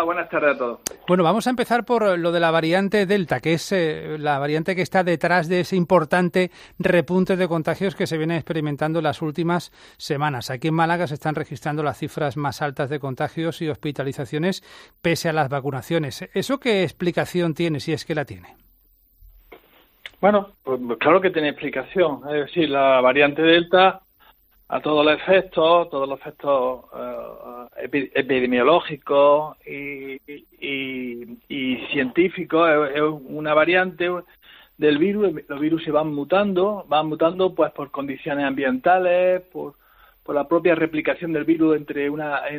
Hola, buenas tardes a todos. Bueno, vamos a empezar por lo de la variante Delta, que es la variante que está detrás de ese importante repunte de contagios que se viene experimentando en las últimas semanas. Aquí en Málaga se están registrando las cifras más altas de contagios y hospitalizaciones pese a las vacunaciones. ¿Eso qué explicación tiene, si es que la tiene? Bueno, pues claro que tiene explicación. Es decir, la variante Delta, a todos los efectos epidemiológicos y científicos, es una variante del virus. Los virus se van mutando pues por condiciones ambientales, por la propia replicación del virus en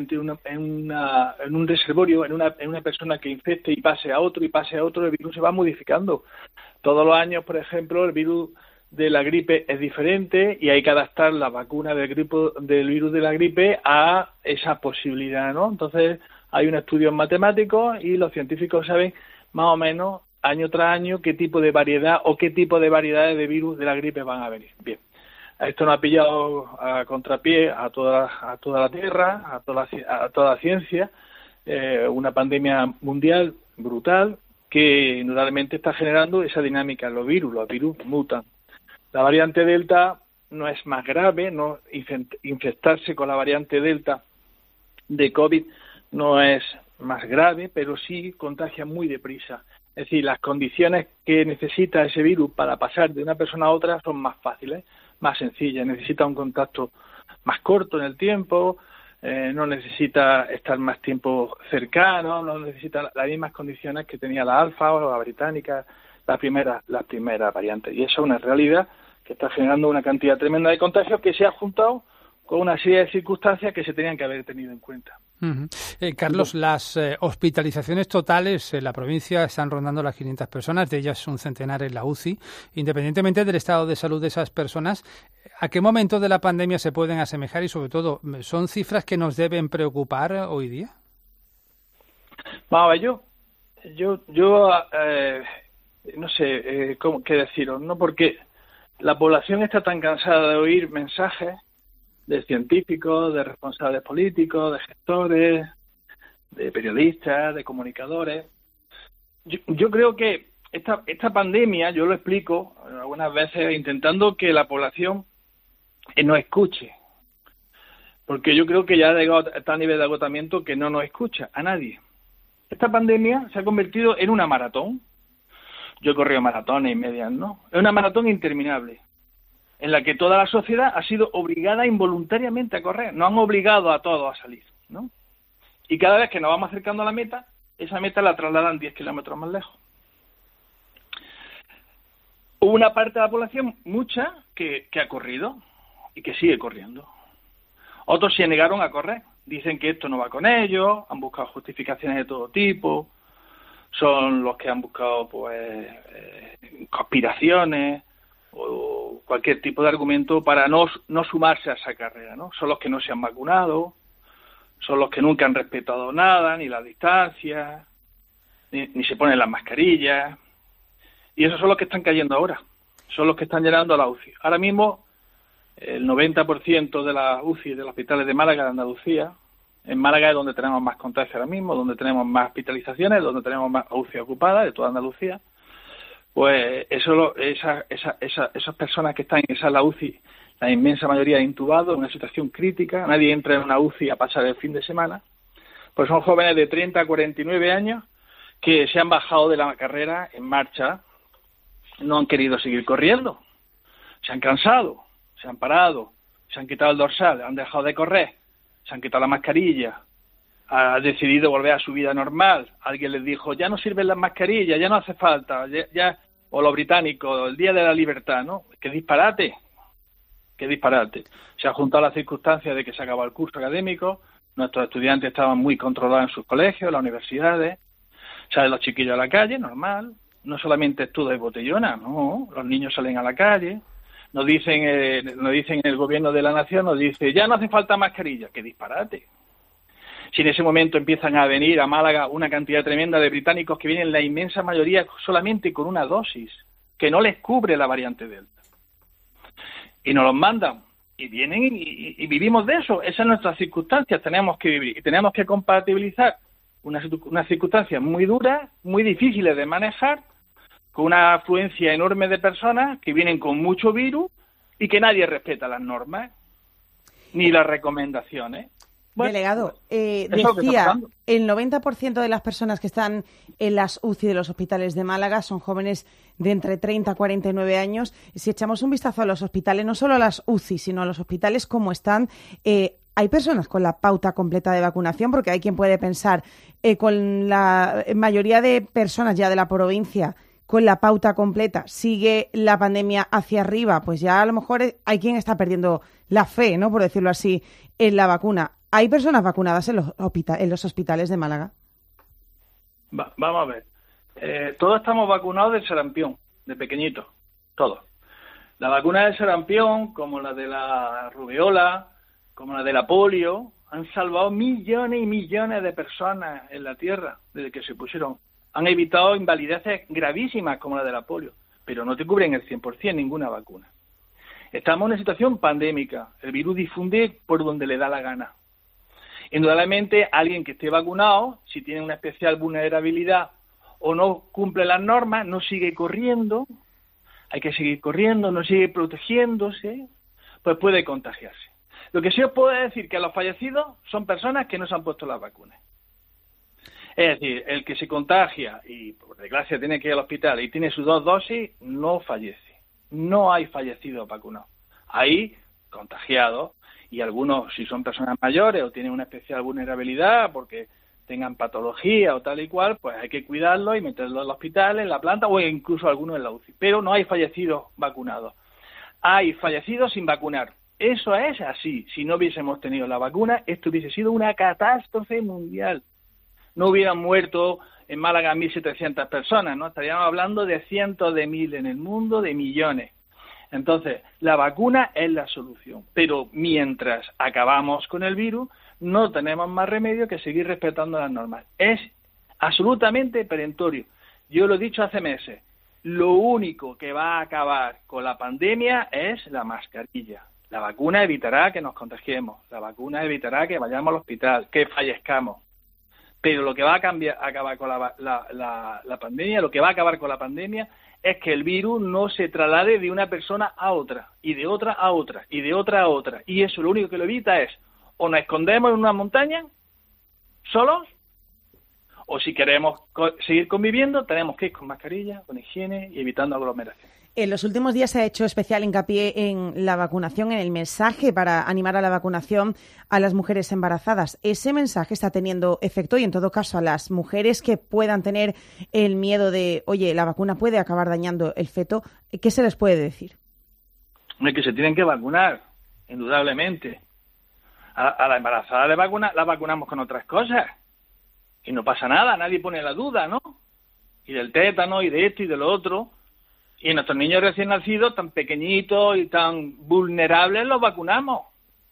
un reservorio, en una persona que infecte y pase a otro, el virus se va modificando. Todos los años, por ejemplo, el virus de la gripe es diferente y hay que adaptar la vacuna del virus de la gripe a esa posibilidad, ¿no? Entonces, hay un estudio matemático y los científicos saben más o menos año tras año qué tipo de variedad o qué tipo de variedades de virus de la gripe van a venir. Bien, esto nos ha pillado a contrapié a toda la Tierra, a toda la ciencia, una pandemia mundial brutal que indudablemente está generando esa dinámica en los virus mutan. La variante Delta no es más grave, no infectarse con la variante Delta de COVID no es más grave, pero sí contagia muy deprisa. Es decir, las condiciones que necesita ese virus para pasar de una persona a otra son más fáciles, más sencillas. Necesita un contacto más corto en el tiempo, no necesita estar más tiempo cercano, no necesita las mismas condiciones que tenía la alfa o la británica, las primeras variantes. Y eso es una realidad que está generando una cantidad tremenda de contagios que se ha juntado con una serie de circunstancias que se tenían que haber tenido en cuenta. Carlos, las hospitalizaciones totales en la provincia están rondando las 500 personas, de ellas un centenar en la UCI. Independientemente del estado de salud de esas personas, ¿a qué momento de la pandemia se pueden asemejar y, sobre todo, son cifras que nos deben preocupar hoy día? Vamos a ver, yo no sé qué deciros, ¿no? Porque la población está tan cansada de oír mensajes de científicos, de responsables políticos, de gestores, de periodistas, de comunicadores. Yo creo que esta pandemia, yo lo explico algunas veces intentando que la población nos escuche, porque yo creo que ya está a nivel de agotamiento que no nos escucha a nadie. Esta pandemia se ha convertido en una maratón. Yo he corrido maratones y medias, ¿no? Es una maratón interminable, en la que toda la sociedad ha sido obligada involuntariamente a correr. Nos han obligado a todos a salir, ¿no? Y cada vez que nos vamos acercando a la meta, esa meta la trasladan 10 kilómetros más lejos. Hubo una parte de la población, mucha, que ha corrido y que sigue corriendo. Otros se negaron a correr. Dicen que esto no va con ellos, han buscado justificaciones de todo tipo, son los que han buscado pues conspiraciones o cualquier tipo de argumento para no sumarse a esa carrera, ¿no? Son los que no se han vacunado, son los que nunca han respetado nada, ni la distancia, ni se ponen las mascarillas, y esos son los que están cayendo ahora, son los que están llenando a la UCI. Ahora mismo el 90% de las UCI de los hospitales de Málaga, de Andalucía, en Málaga es donde tenemos más contagios ahora mismo, donde tenemos más hospitalizaciones, donde tenemos más UCI ocupadas de toda Andalucía. Pues esas personas que están en esa UCI, la inmensa mayoría intubados, en una situación crítica, nadie entra en una UCI a pasar el fin de semana, pues son jóvenes de 30 a 49 años que se han bajado de la carrera en marcha, no han querido seguir corriendo, se han cansado, se han parado, se han quitado el dorsal, han dejado de correr, se han quitado la mascarilla, han decidido volver a su vida normal. Alguien les dijo, ya no sirven las mascarillas, ya no hace falta, ya o los británicos, el Día de la Libertad, ¿no? ¡Qué disparate! ¡Qué disparate! Se ha juntado la circunstancia de que se acabó el curso académico, nuestros estudiantes estaban muy controlados en sus colegios, en las universidades, salen los chiquillos a la calle, normal, no solamente estudios de botellona, no, los niños salen a la calle, nos dicen el gobierno de la nación, nos dice, ya no hace falta mascarilla, ¡qué disparate! Si en ese momento empiezan a venir a Málaga una cantidad tremenda de británicos que vienen la inmensa mayoría solamente con una dosis, que no les cubre la variante Delta. Y nos los mandan, y vienen y vivimos de eso. Esas son nuestras circunstancias, tenemos que vivir. Y tenemos que compatibilizar unas circunstancias muy duras, muy difíciles de manejar, con una afluencia enorme de personas que vienen con mucho virus y que nadie respeta las normas ni las recomendaciones. Bueno, delegado, decía, el 90% de las personas que están en las UCI de los hospitales de Málaga son jóvenes de entre 30 a 49 años. Si echamos un vistazo a los hospitales, no solo a las UCI, sino a los hospitales como están, ¿hay personas con la pauta completa de vacunación? Porque hay quien puede pensar, con la mayoría de personas ya de la provincia con la pauta completa, sigue la pandemia hacia arriba, pues ya a lo mejor hay quien está perdiendo la fe, ¿no?, por decirlo así, en la vacuna. ¿Hay personas vacunadas en los hospitales de Málaga? Vamos a ver. Todos estamos vacunados del sarampión, de pequeñitos, todos. La vacuna del sarampión, como la de la rubiola, como la de la polio, han salvado millones y millones de personas en la Tierra desde que se pusieron. Han evitado invalideces gravísimas como la de la polio, pero no te cubren el 100% ninguna vacuna. Estamos en una situación pandémica. El virus difunde por donde le da la gana. Indudablemente, alguien que esté vacunado, si tiene una especial vulnerabilidad o no cumple las normas, no sigue corriendo, hay que seguir corriendo, no sigue protegiéndose, pues puede contagiarse. Lo que sí os puedo decir que los fallecidos son personas que no se han puesto las vacunas. Es decir, el que se contagia y por desgracia tiene que ir al hospital y tiene sus 2 dosis, no fallece. No hay fallecidos vacunados. Hay contagiados y algunos, si son personas mayores o tienen una especial vulnerabilidad porque tengan patología o tal y cual, pues hay que cuidarlos y meterlos en el hospital, en la planta o incluso algunos en la UCI. Pero no hay fallecidos vacunados. Hay fallecidos sin vacunar. Eso es así. Si no hubiésemos tenido la vacuna, esto hubiese sido una catástrofe mundial. No hubieran muerto en Málaga 1.700 personas, ¿no? Estaríamos hablando de cientos de miles en el mundo, de millones. Entonces, la vacuna es la solución. Pero mientras acabamos con el virus, no tenemos más remedio que seguir respetando las normas. Es absolutamente perentorio. Yo lo he dicho hace meses. Lo único que va a acabar con la pandemia es la mascarilla. La vacuna evitará que nos contagiemos. La vacuna evitará que vayamos al hospital, que fallezcamos. Pero lo que va a acabar con la pandemia, lo que va a acabar con la pandemia es que el virus no se traslade de una persona a otra, y de otra a otra, y de otra a otra. Y eso lo único que lo evita es, o nos escondemos en una montaña, solos, o si queremos seguir conviviendo, tenemos que ir con mascarilla, con higiene y evitando aglomeraciones. En los últimos días se ha hecho especial hincapié en la vacunación, en el mensaje para animar a la vacunación a las mujeres embarazadas. ¿Ese mensaje está teniendo efecto? Y en todo caso, a las mujeres que puedan tener el miedo de, oye, la vacuna puede acabar dañando el feto, ¿qué se les puede decir? Que se tienen que vacunar, indudablemente. A la embarazada la vacunamos con otras cosas. Y no pasa nada, nadie pone la duda, ¿no? Y del tétano, y de esto y de lo otro. Y a nuestros niños recién nacidos, tan pequeñitos y tan vulnerables, los vacunamos.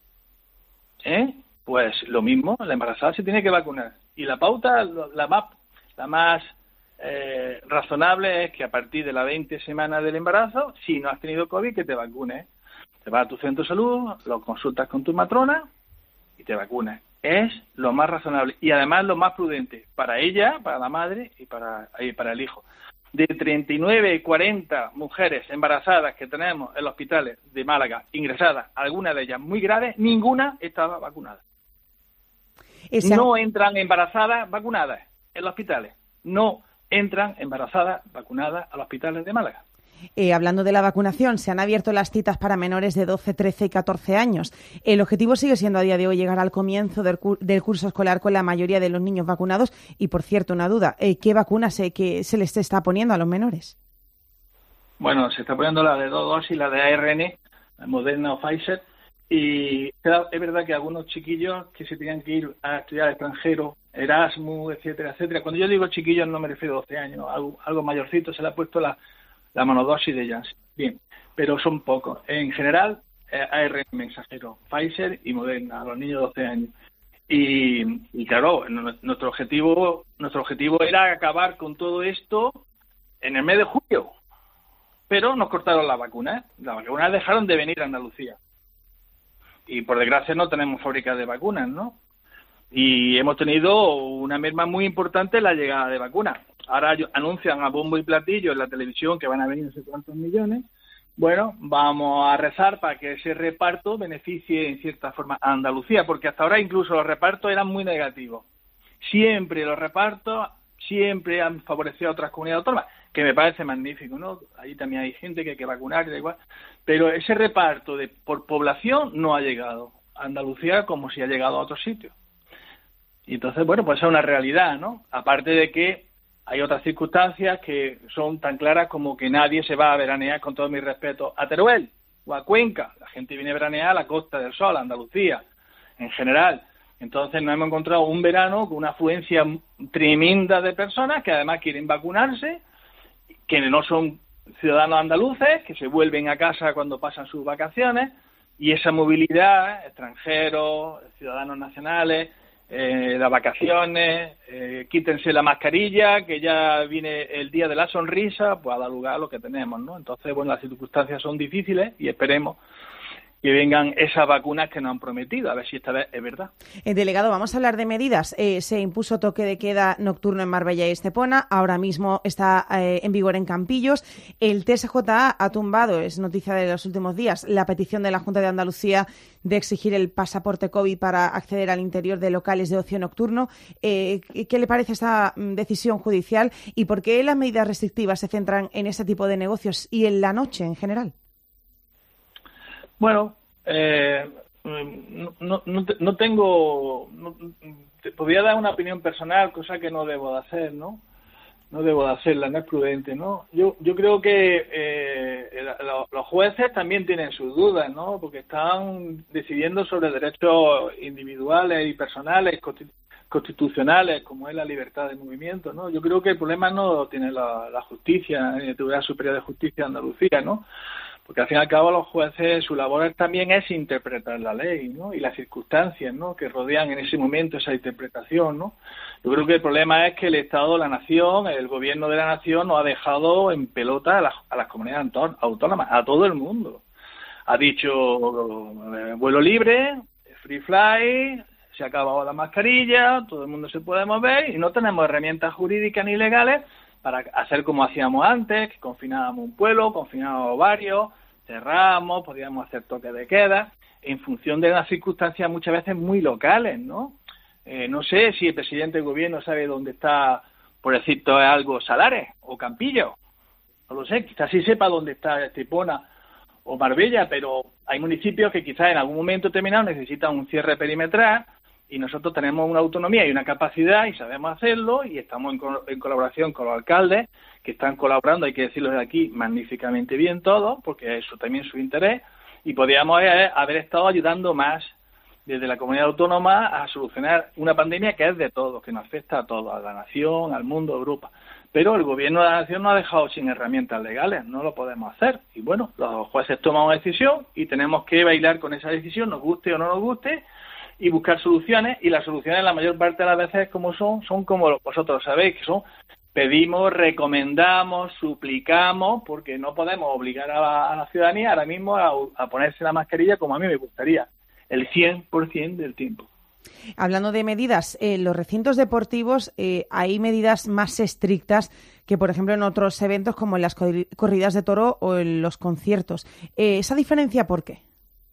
Pues lo mismo, la embarazada se tiene que vacunar. Y la pauta, la más razonable es que a partir de las 20 semanas del embarazo, si no has tenido COVID, que te vacunes. Te vas a tu centro de salud, lo consultas con tu matrona y te vacunas. Es lo más razonable y además lo más prudente para ella, para la madre y para el hijo. De 39 y 40 mujeres embarazadas que tenemos en los hospitales de Málaga ingresadas, algunas de ellas muy graves, ninguna estaba vacunada. No entran embarazadas vacunadas en los hospitales. No entran embarazadas vacunadas a los hospitales de Málaga. Hablando de la vacunación, se han abierto las citas para menores de 12, 13 y 14 años. El objetivo sigue siendo a día de hoy llegar al comienzo del curso escolar con la mayoría de los niños vacunados. Y, por cierto, una duda, ¿qué vacunas que se les está poniendo a los menores? Bueno, se está poniendo la de 2 dosis, la de ARN, Moderna o Pfizer. Y es verdad que algunos chiquillos que se tenían que ir a estudiar al extranjero, Erasmus, etcétera, etcétera. Cuando yo digo chiquillos no me refiero a 12 años, algo mayorcito, se le ha puesto la monodosis de Janssen. Bien, pero son pocos. En general, ARN mensajero, Pfizer y Moderna, a los niños de 12 años. Y claro, nuestro objetivo era acabar con todo esto en el mes de julio. Pero nos cortaron las vacunas. Las vacunas dejaron de venir a Andalucía. Y por desgracia no tenemos fábricas de vacunas, ¿no? y hemos tenido una merma muy importante en la llegada de vacunas. Ahora anuncian a bombo y platillo en la televisión que van a venir no sé cuántos millones. Bueno, vamos a rezar para que ese reparto beneficie en cierta forma a Andalucía, porque hasta ahora incluso los repartos eran muy negativos. Siempre los repartos siempre han favorecido a otras comunidades autónomas, que me parece magnífico, ¿no? Ahí también hay gente que hay que vacunar, da igual. Pero ese reparto por población no ha llegado a Andalucía como si ha llegado a otros sitios. Y entonces, bueno, pues es una realidad, ¿no? Aparte de que hay otras circunstancias que son tan claras como que nadie se va a veranear, con todo mi respeto, a Teruel o a Cuenca. La gente viene a veranear a la Costa del Sol, a Andalucía, en general. Entonces nos hemos encontrado un verano con una afluencia tremenda de personas que además quieren vacunarse, que no son ciudadanos andaluces, que se vuelven a casa cuando pasan sus vacaciones, y esa movilidad, extranjeros, ciudadanos nacionales, las vacaciones, quítense la mascarilla, que ya viene el día de la sonrisa, pues a dar lugar a lo que tenemos, ¿no? Entonces, bueno, las circunstancias son difíciles y esperemos que vengan esas vacunas que nos han prometido, a ver si esta vez es verdad. Delegado, vamos a hablar de medidas. Se impuso toque de queda nocturno en Marbella y Estepona, ahora mismo está en vigor en Campillos. El TSJA ha tumbado, es noticia de los últimos días, la petición de la Junta de Andalucía de exigir el pasaporte COVID para acceder al interior de locales de ocio nocturno. ¿Qué le parece esta decisión judicial y por qué las medidas restrictivas se centran en ese tipo de negocios y en la noche en general? Bueno, no tengo... te podría dar una opinión personal, cosa que no debo de hacer, ¿no? No debo de hacerla, no es prudente, ¿no? Yo creo que los jueces también tienen sus dudas, ¿no? Porque están decidiendo sobre derechos individuales y personales, constitucionales, como es la libertad de movimiento, ¿no? Yo creo que el problema no lo tiene la justicia, el Tribunal Superior de Justicia de Andalucía, ¿no? Porque al fin y al cabo los jueces, su labor también es interpretar la ley, ¿no? Y las circunstancias, ¿no?, que rodean en ese momento esa interpretación, ¿no? Yo creo que el problema es que el Estado, la Nación, el Gobierno de la Nación nos ha dejado en pelota a las comunidades autónomas, a todo el mundo. Ha dicho vuelo libre, free fly, se ha acabado la mascarilla, todo el mundo se puede mover y no tenemos herramientas jurídicas ni legales para hacer como hacíamos antes, que confinábamos un pueblo, confinábamos varios, cerramos, podíamos hacer toque de queda, en función de unas circunstancias muchas veces muy locales, ¿no? No sé si el presidente del gobierno sabe dónde está, por decirte algo, Salares o Campillo, no lo sé, quizás sí sepa dónde está Estepona o Marbella, pero hay municipios que quizás en algún momento determinado necesitan un cierre perimetral y nosotros tenemos una autonomía y una capacidad y sabemos hacerlo y estamos en colaboración con los alcaldes que están colaborando, hay que decirlo de aquí, magníficamente bien todos, porque eso también es su interés, y podríamos haber estado ayudando más desde la comunidad autónoma a solucionar una pandemia que es de todos, que nos afecta a todos, a la nación, al mundo, a Europa. Pero el gobierno de la nación nos ha dejado sin herramientas legales, no lo podemos hacer. Y bueno, los jueces toman una decisión y tenemos que bailar con esa decisión, nos guste o no nos guste, y buscar soluciones, y las soluciones la mayor parte de las veces como son como vosotros sabéis, que son pedimos, recomendamos, suplicamos, porque no podemos obligar a la ciudadanía ahora mismo a ponerse la mascarilla como a mí me gustaría, el 100% del tiempo. Hablando de medidas, en los recintos deportivos hay medidas más estrictas que, por ejemplo, en otros eventos como en las corridas de toro o en los conciertos. ¿Esa diferencia por qué?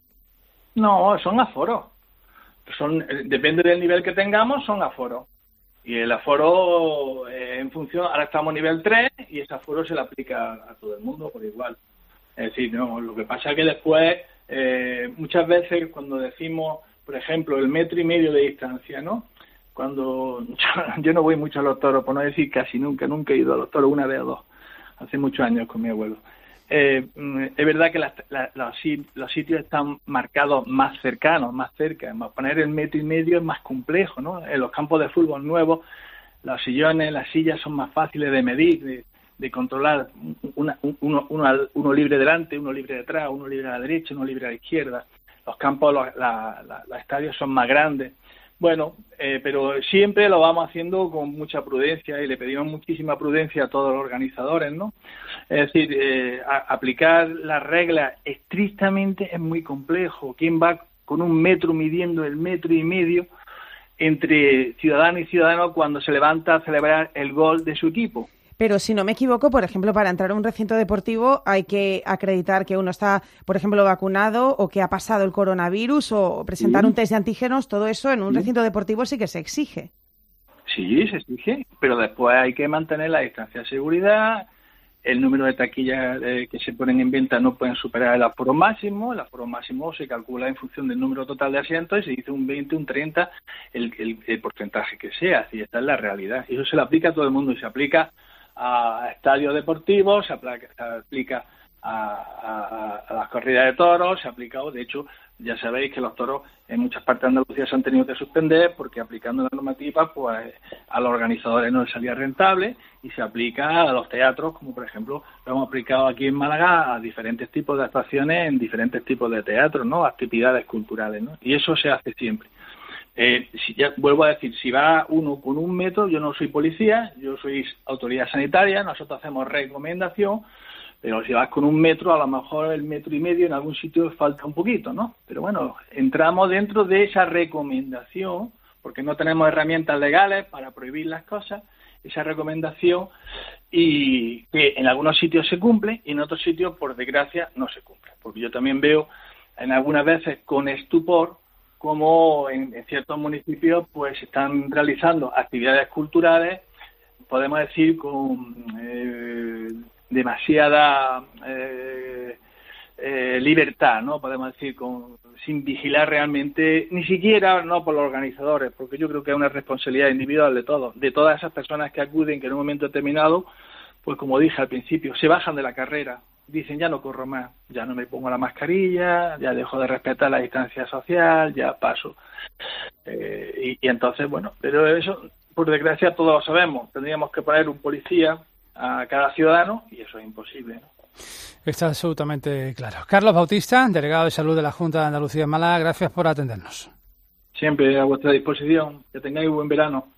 No, son aforos. Depende del nivel que tengamos, son aforos. Y el aforo, en función, ahora estamos nivel 3 y ese aforo se le aplica a todo el mundo por igual. Es decir, no, lo que pasa es que después, muchas veces cuando decimos, por ejemplo, el 1,5 metros de distancia, ¿no? Cuando yo no voy mucho a los toros, por no decir casi nunca he ido a los toros, una vez o dos, hace muchos años con mi abuelo. Es verdad que los sitios están marcados más cercanos, más cerca. Poner el 1,5 metros es más complejo, ¿no? En los campos de fútbol nuevos, los sillones, las sillas son más fáciles de medir, de controlar. Uno libre delante, uno libre detrás, uno libre a la derecha, uno libre a la izquierda. Los campos, los estadios son más grandes. Bueno, pero siempre lo vamos haciendo con mucha prudencia y le pedimos muchísima prudencia a todos los organizadores, ¿no? Es decir, aplicar las reglas estrictamente es muy complejo. ¿Quién va con 1 metro midiendo el 1,5 metros? entre ciudadano y ciudadano cuando se levanta a celebrar el gol de su equipo. Pero si no me equivoco, por ejemplo, para entrar a un recinto deportivo hay que acreditar que uno está, por ejemplo, vacunado o que ha pasado el coronavirus o presentar un test de antígenos. Todo eso en un recinto deportivo sí que se exige. Sí, se exige, pero después hay que mantener la distancia de seguridad. El número de taquillas que se ponen en venta no pueden superar el aforo máximo. El aforo máximo se calcula en función del número total de asientos y se dice un 20, un 30, el porcentaje que sea. Así esta es la realidad. Y eso se le aplica a todo el mundo y se aplica a estadios deportivos, se aplica a las corridas de toros, se ha aplicado, de hecho, ya sabéis que los toros en muchas partes de Andalucía se han tenido que suspender porque aplicando la normativa, pues a los organizadores no les salía rentable y se aplica a los teatros, como por ejemplo lo hemos aplicado aquí en Málaga a diferentes tipos de actuaciones en diferentes tipos de teatros, ¿no? Actividades culturales, ¿no? Y eso se hace siempre. Vuelvo a decir, si va uno con 1 metro, yo no soy policía, yo soy autoridad sanitaria, nosotros hacemos recomendación, pero si vas con 1 metro, a lo mejor el 1,5 metros en algún sitio falta un poquito, ¿no? Pero bueno, entramos dentro de esa recomendación, porque no tenemos herramientas legales para prohibir las cosas, esa recomendación, y que en algunos sitios se cumple y en otros sitios, por desgracia, no se cumple. Porque yo también veo en algunas veces con estupor como en ciertos municipios pues se están realizando actividades culturales, podemos decir, con demasiada libertad, ¿no? Podemos decir, sin vigilar realmente, ni siquiera no por los organizadores, porque yo creo que es una responsabilidad individual de todas esas personas que acuden, que en un momento determinado, pues como dije al principio, se bajan de la carrera. Dicen, ya no corro más, ya no me pongo la mascarilla, ya dejo de respetar la distancia social, ya paso. Y entonces, bueno, pero eso, por desgracia, todos lo sabemos. Tendríamos que poner un policía a cada ciudadano y eso es imposible, ¿no? Está absolutamente claro. Carlos Bautista, delegado de Salud de la Junta de Andalucía en Málaga, gracias por atendernos. Siempre a vuestra disposición. Que tengáis buen verano.